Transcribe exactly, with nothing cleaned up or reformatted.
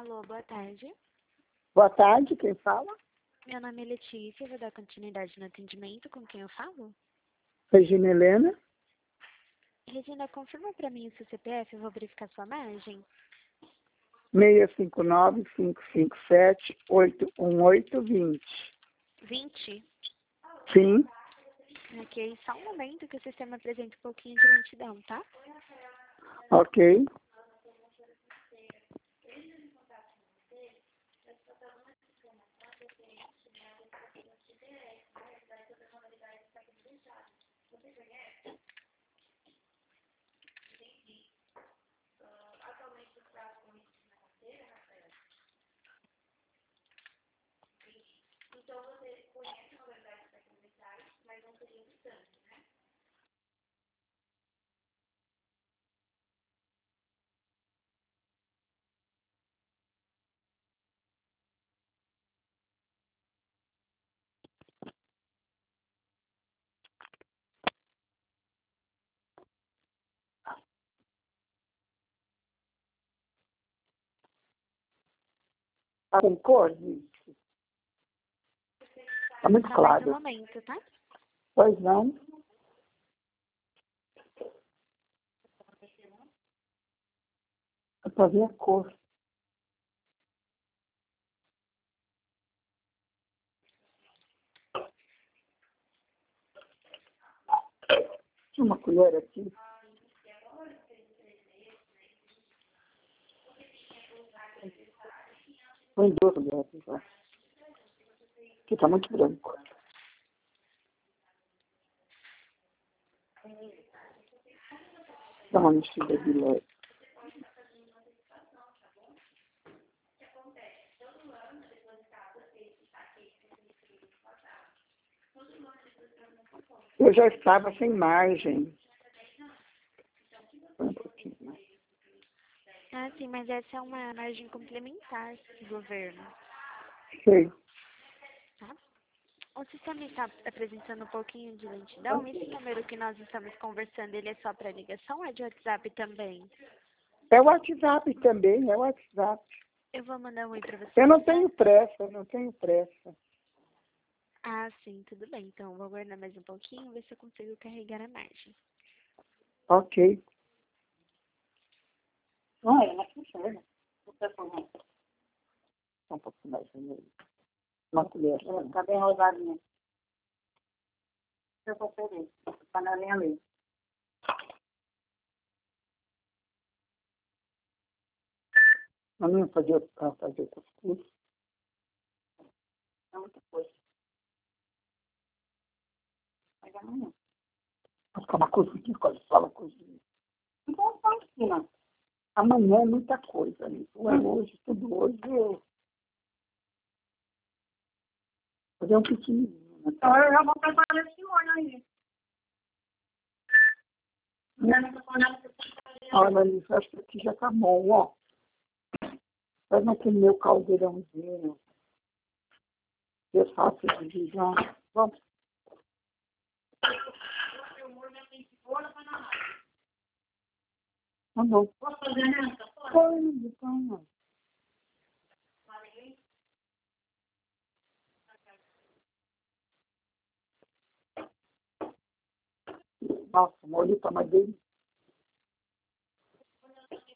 Alô, boa tarde. Boa tarde, quem fala? Meu nome é Letícia, vou dar continuidade no atendimento. Com quem eu falo? Regina Helena. Regina, confirma para mim o seu C P F, eu vou verificar sua margem. seis cinco nove, cinco cinco sete, oito um oito, vinte. vinte? Sim, Ok, só um momento que o sistema apresenta um pouquinho de lentidão, tá? ok. Tá com cor, gente? Tá muito Só mais um claro. momento, tá? Pois não? Eu só vi a cor. Tinha uma colher aqui. Põe duas colheres lá. Aqui tá muito branco. Dá uma mexida de leve. Eu já estava sem margem. Um pouquinho mais. Ah, sim, mas essa é uma margem complementar do governo, Sei. tá? O sistema está apresentando um pouquinho de lentidão. Esse número que nós estamos conversando, ele é só para ligação ou é de WhatsApp também? É o WhatsApp também, é o WhatsApp. Eu vou mandar um oi para você. Eu não tá? tenho pressa, eu não tenho pressa. Ah, sim, tudo bem. Então, vou aguardar mais um pouquinho, ver se eu consigo carregar a margem. Ok. Olha, mas funciona. Um pouquinho mais vermelho. Uma colher. Tá bem rosadinha. Eu vou fazer. Panelinha ali. A minha fazer para fazer cuscuz. É muita coisa. Mas amanhã. Vou ficar uma cozinha, quando fala cozinha. Então, tá assim, né? Amanhã é muita coisa, né? Não é hoje, tudo hoje. É fazer um pequenininho, né? Então, eu já vou preparar esse molho aí. Olha, Alice, acho que aqui já tá bom, ó. Faz naquele meu caldeirãozinho. Eu faço de virar. Vamos. Tá bom. Posso fazer nessa? Pode, toma. Nossa, o molho tá uma delícia.